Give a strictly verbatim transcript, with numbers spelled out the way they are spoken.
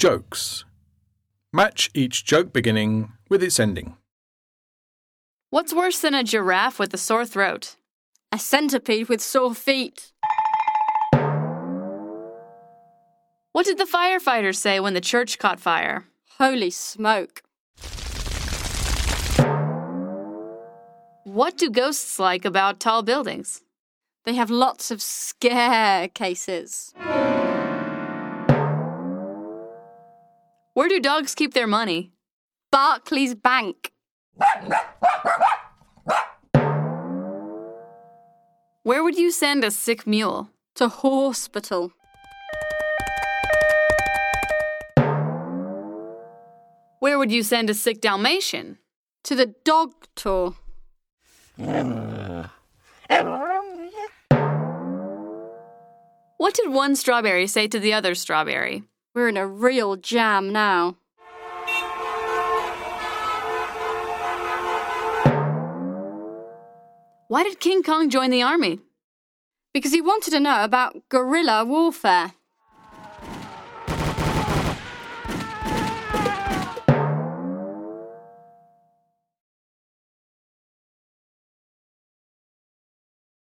Jokes. Match each joke beginning with its ending. What's worse than a giraffe with a sore throat? A centipede with sore feet. What did the firefighters say when the church caught fire? Holy smoke. What do ghosts like about tall buildings? They have lots of scare cases. Where do dogs keep their money? Barclays Bank. Where would you send a sick mule? To hospital. Where would you send a sick Dalmatian? To the dog tour. What did one strawberry say to the other strawberry? We're in a real jam now. Why did King Kong join the army? Because he wanted to know about guerrilla warfare.